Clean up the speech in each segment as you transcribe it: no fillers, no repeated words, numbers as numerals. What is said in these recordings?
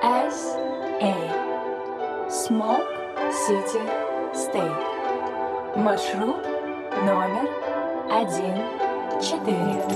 SA Smoke City State. Маршрут номер 14.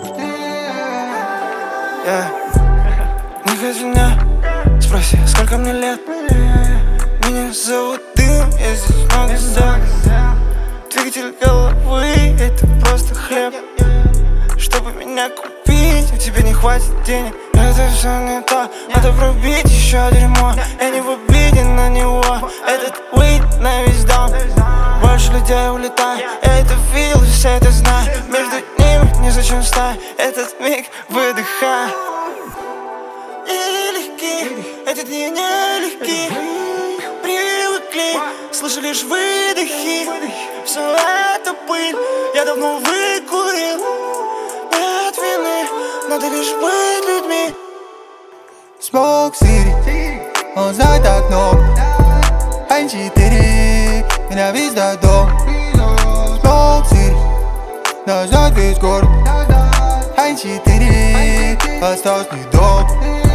Не ходи меня, спроси, сколько мне лет. Меня зовут Дым, я здесь много за. Двигатель головы, это просто хлеб. Чтобы меня купить, у тебя не хватит денег. Это все не то, надо пробить еще дерьмо. Я не в обиде на него, этот уит на весь дом. Больше людей улетает, я это видел, все это знают. Между ними незачем стать, этот миг выдыхай. Нелегкий, эти дни нелегкие. Привыкли, слышу лишь выдохи. Все это пыль, я давно выкурил. Нет вины, надо лишь быть людьми. Smoke City, он знает так много. Н4, меня весь до дома. Smoke City, нас знает весь город. Н4, осталось недолго.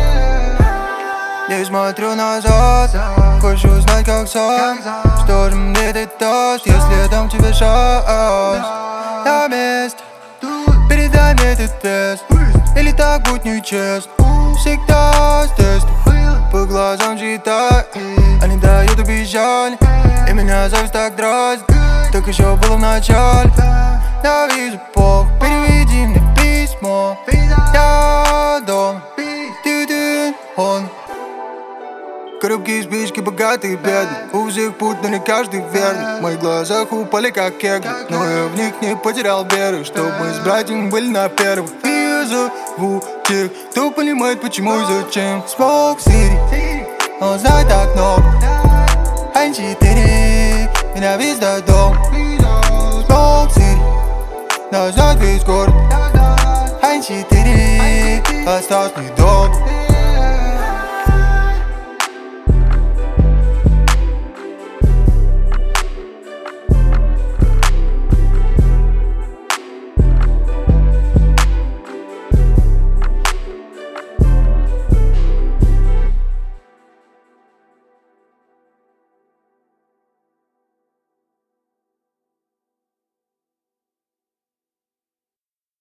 Я смотрю назад, хочешь узнать как сам. Что же мне ты даст, если я дам тебе шанс? На месте, передай мне этот тест. Или так будет нечестно. Всегда с тестом, по глазам читай. Они дают обещания, и меня зависть так дразнит. Так еще было в начале. Я вижу пол, переведи мне письмо. Я дома, ты, он. Коробки, спички, богатые и бедные. У всех путь, но не каждый верный. В моих глазах упали как кегли, но я в них не потерял веры. Чтоб мы с братьями были на первых. И я зову тех, кто понимает почему и зачем. Smoke City, он знает так много. Н4, меня весь до дома. Smoke City, нас знает весь город. Н4, осталось недолго.